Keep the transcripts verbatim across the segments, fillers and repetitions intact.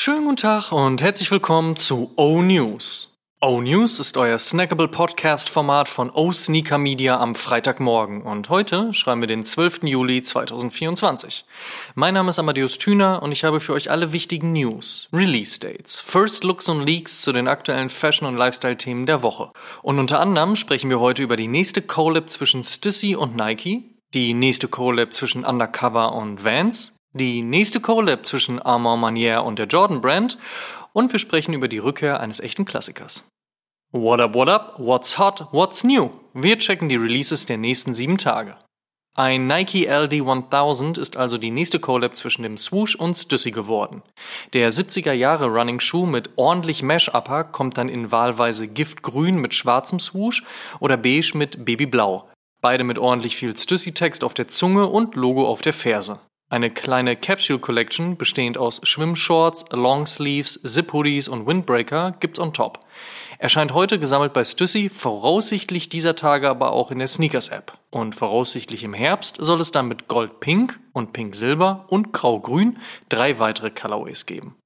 Schönen guten Tag und herzlich willkommen zu O-News. O-News ist euer snackable Podcast-Format von O-Sneaker Media am Freitagmorgen und heute schreiben wir den zwölften Juli zweitausendvierundzwanzig. Mein Name ist Amadeus Thüner und ich habe für euch alle wichtigen News, Release-Dates, First Looks und Leaks zu den aktuellen Fashion- und Lifestyle-Themen der Woche. Und unter anderem sprechen wir heute über die nächste Collab zwischen Stussy und Nike, die nächste Collab zwischen Undercover und Vans, die nächste Collab zwischen Armand Manière und der Jordan Brand und wir sprechen über die Rückkehr eines echten Klassikers. What up, what up, what's hot, what's new? Wir checken die Releases der nächsten sieben Tage. Ein Nike L D tausend ist also die nächste Collab zwischen dem Swoosh und Stussy geworden. Der siebziger Jahre Running Shoe mit ordentlich Mesh-Upper kommt dann in wahlweise Giftgrün mit schwarzem Swoosh oder beige mit Babyblau. Beide mit ordentlich viel Stussy-Text auf der Zunge und Logo auf der Ferse. Eine kleine Capsule Collection, bestehend aus Schwimmshorts, Longsleeves, Zip-Hoodies und Windbreaker, gibt's on top. Erscheint heute gesammelt bei Stussy, voraussichtlich dieser Tage aber auch in der Sneakers-App. Und voraussichtlich im Herbst soll es dann mit Gold-Pink und Pink-Silber und Grau-Grün drei weitere Colorways geben.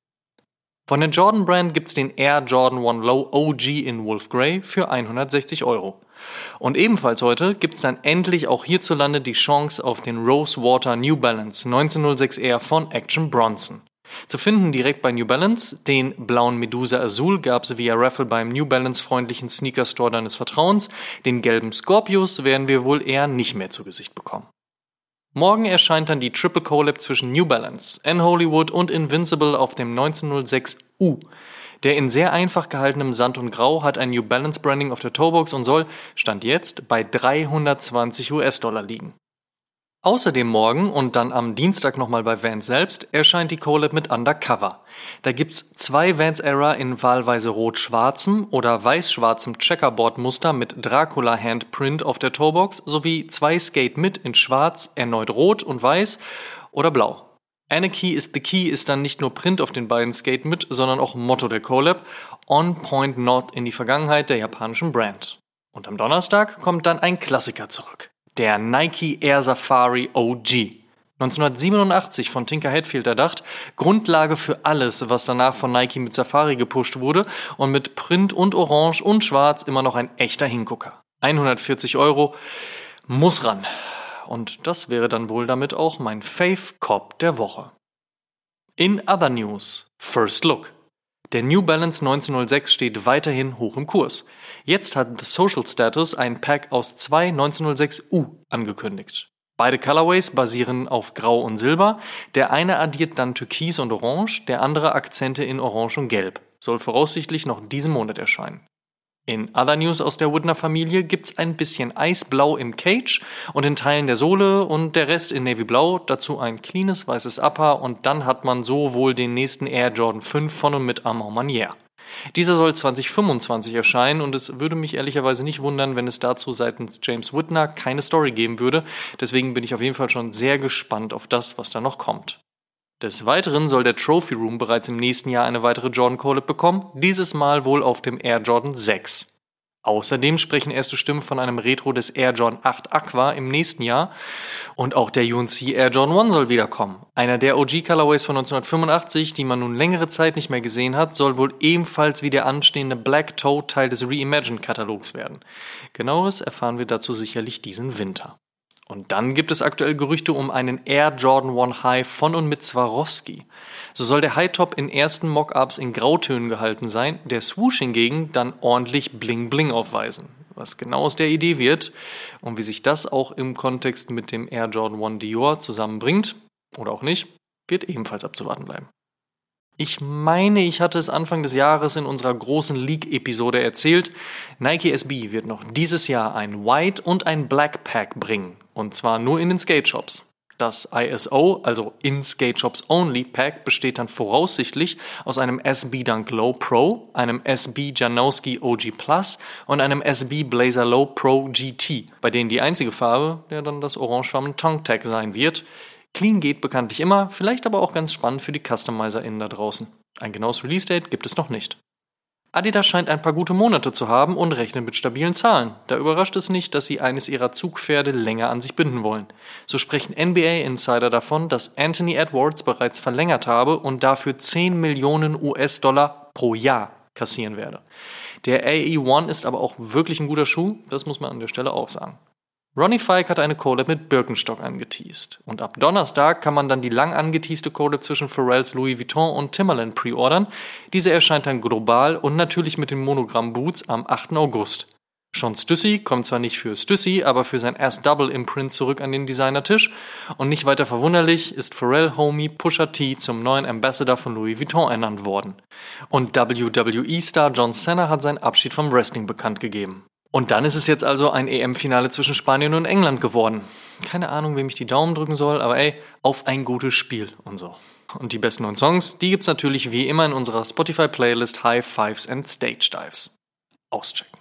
Von der Jordan Brand gibt's den Air Jordan One Low O G in Wolf Grey für hundertsechzig Euro. Und ebenfalls heute gibt's dann endlich auch hierzulande die Chance auf den Rosewater New Balance neunzehnhundertsechs R von Action Bronson. Zu finden direkt bei New Balance, den blauen Medusa Azul gab's via Raffle beim New Balance freundlichen Sneaker Store deines Vertrauens, den gelben Scorpius werden wir wohl eher nicht mehr zu Gesicht bekommen. Morgen erscheint dann die Triple Collab zwischen New Balance, N Hollywood und Invincible auf dem neunzehnhundertsechs U. Der in sehr einfach gehaltenem Sand und Grau hat ein New Balance Branding auf der Toebox und soll, Stand jetzt, bei dreihundertzwanzig US-Dollar liegen. Außerdem morgen und dann am Dienstag nochmal bei Vans selbst erscheint die Collab mit Undercover. Da gibt's zwei Vans Era in wahlweise rot-schwarzem oder weiß-schwarzem Checkerboard-Muster mit Dracula-Handprint auf der Toebox sowie zwei Skate mit in schwarz, erneut rot und weiß oder blau. Anarchy is the key ist dann nicht nur Print auf den beiden Skate mit, sondern auch Motto der Collab, On Point Not in die Vergangenheit der japanischen Brand. Und am Donnerstag kommt dann ein Klassiker zurück, der Nike Air Safari O G. neunzehnhundertsiebenundachtzig von Tinker Hatfield erdacht, Grundlage für alles, was danach von Nike mit Safari gepusht wurde und mit Print und Orange und Schwarz immer noch ein echter Hingucker. hundertvierzig Euro, muss ran. Und das wäre dann wohl damit auch mein Fave-Cop der Woche. In other news, First Look. Der New Balance neunzehnhundertsechs steht weiterhin hoch im Kurs. Jetzt hat The Social Status ein Pack aus zwei neunzehnhundertsechs U angekündigt. Beide Colorways basieren auf Grau und Silber. Der eine addiert dann Türkis und Orange, der andere Akzente in Orange und Gelb. Soll voraussichtlich noch diesen Monat erscheinen. In other news aus der Woodner-Familie gibt's ein bisschen Eisblau im Cage und in Teilen der Sohle und der Rest in Navyblau, dazu ein cleanes weißes Upper und dann hat man so wohl den nächsten Air Jordan fünf von und mit Armand Manière. Dieser soll zweitausendfünfundzwanzig erscheinen und es würde mich ehrlicherweise nicht wundern, wenn es dazu seitens James Whitner keine Story geben würde, deswegen bin ich auf jeden Fall schon sehr gespannt auf das, was da noch kommt. Des Weiteren soll der Trophy Room bereits im nächsten Jahr eine weitere Jordan Collab bekommen, dieses Mal wohl auf dem Air Jordan sechs. Außerdem sprechen erste Stimmen von einem Retro des Air Jordan acht Aqua im nächsten Jahr und auch der U N C Air Jordan eins soll wiederkommen. Einer der O G Colorways von neunzehnhundertfünfundachtzig, die man nun längere Zeit nicht mehr gesehen hat, soll wohl ebenfalls wie der anstehende Black Toe Teil des Reimagined-Katalogs werden. Genaueres erfahren wir dazu sicherlich diesen Winter. Und dann gibt es aktuell Gerüchte um einen Air Jordan eins High von und mit Swarovski. So soll der High-Top in ersten Mock-Ups in Grautönen gehalten sein, der Swoosh hingegen dann ordentlich Bling-Bling aufweisen. Was genau aus der Idee wird und wie sich das auch im Kontext mit dem Air Jordan eins Dior zusammenbringt, oder auch nicht, wird ebenfalls abzuwarten bleiben. Ich meine, ich hatte es Anfang des Jahres in unserer großen Leak-Episode erzählt. Nike S B wird noch dieses Jahr ein White und ein Black Pack bringen. Und zwar nur in den Skate-Shops. Das I S O, also In Skate Shops Only Pack, besteht dann voraussichtlich aus einem S B Dunk Low Pro, einem S B Janowski O G Plus und einem S B Blazer Low Pro G T, bei denen die einzige Farbe ja dann das orangefarbene Tongue Tag sein wird. Clean geht bekanntlich immer, vielleicht aber auch ganz spannend für die CustomizerInnen da draußen. Ein genaues Release-Date gibt es noch nicht. Adidas scheint ein paar gute Monate zu haben und rechnet mit stabilen Zahlen. Da überrascht es nicht, dass sie eines ihrer Zugpferde länger an sich binden wollen. So sprechen N B A-Insider davon, dass Anthony Edwards bereits verlängert habe und dafür zehn Millionen U S-Dollar pro Jahr kassieren werde. Der A E eins ist aber auch wirklich ein guter Schuh, das muss man an der Stelle auch sagen. Ronnie Fike hat eine Collab mit Birkenstock angeteast. Und ab Donnerstag kann man dann die lang angeteaste Collab zwischen Pharrells Louis Vuitton und Timberland preordern. Diese erscheint dann global und natürlich mit den Monogramm-Boots am achten August. Sean Stussy kommt zwar nicht für Stussy, aber für sein S-Double-Imprint zurück an den Designertisch. Und nicht weiter verwunderlich ist Pharrell-Homie Pusha T zum neuen Ambassador von Louis Vuitton ernannt worden. Und W W E-Star John Cena hat seinen Abschied vom Wrestling bekannt gegeben. Und dann ist es jetzt also ein E M-Finale zwischen Spanien und England geworden. Keine Ahnung, wem ich die Daumen drücken soll, aber ey, auf ein gutes Spiel und so. Und die besten neuen Songs, die gibt's natürlich wie immer in unserer Spotify-Playlist High Fives and Stage Dives. Auschecken.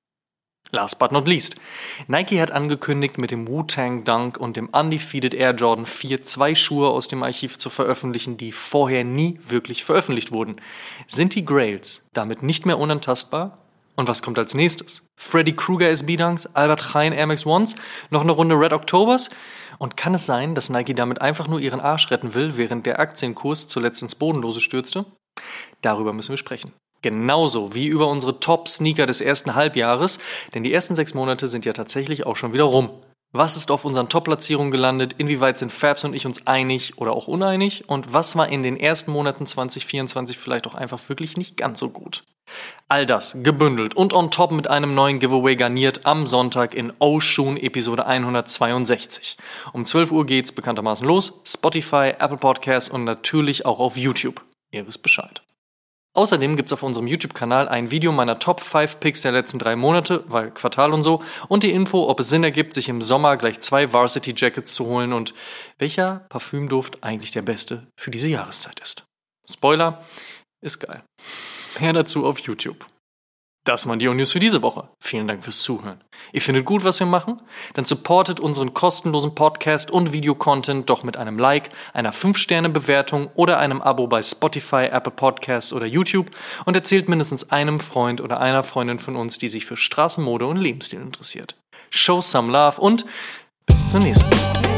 Last but not least. Nike hat angekündigt, mit dem Wu-Tang Dunk und dem Undefeated Air Jordan vier zwei Schuhe aus dem Archiv zu veröffentlichen, die vorher nie wirklich veröffentlicht wurden. Sind die Grails damit nicht mehr unantastbar? Und was kommt als nächstes? Freddy Krueger S B Dunks, Albert Heijn Air Max Ones, noch eine Runde Red Octobers? Und kann es sein, dass Nike damit einfach nur ihren Arsch retten will, während der Aktienkurs zuletzt ins Bodenlose stürzte? Darüber müssen wir sprechen. Genauso wie über unsere Top-Sneaker des ersten Halbjahres, denn die ersten sechs Monate sind ja tatsächlich auch schon wieder rum. Was ist auf unseren Top-Platzierungen gelandet? Inwieweit sind Fabs und ich uns einig oder auch uneinig? Und was war in den ersten Monaten zwanzig vierundzwanzig vielleicht auch einfach wirklich nicht ganz so gut? All das gebündelt und on top mit einem neuen Giveaway garniert am Sonntag in Oshun Episode hundertzweiundsechzig. Um zwölf Uhr geht's bekanntermaßen los. Spotify, Apple Podcasts und natürlich auch auf YouTube. Ihr wisst Bescheid. Außerdem gibt's auf unserem YouTube-Kanal ein Video meiner Top fünf Picks der letzten drei Monate, weil Quartal und so, und die Info, ob es Sinn ergibt, sich im Sommer gleich zwei Varsity-Jackets zu holen und welcher Parfümduft eigentlich der beste für diese Jahreszeit ist. Spoiler, ist geil. Mehr dazu auf YouTube. Das waren die O-News für diese Woche. Vielen Dank fürs Zuhören. Ihr findet gut, was wir machen? Dann supportet unseren kostenlosen Podcast und Videocontent doch mit einem Like, einer fünf Sterne Bewertung oder einem Abo bei Spotify, Apple Podcasts oder YouTube und erzählt mindestens einem Freund oder einer Freundin von uns, die sich für Straßenmode und Lebensstil interessiert. Show some love und bis zur nächsten Mal.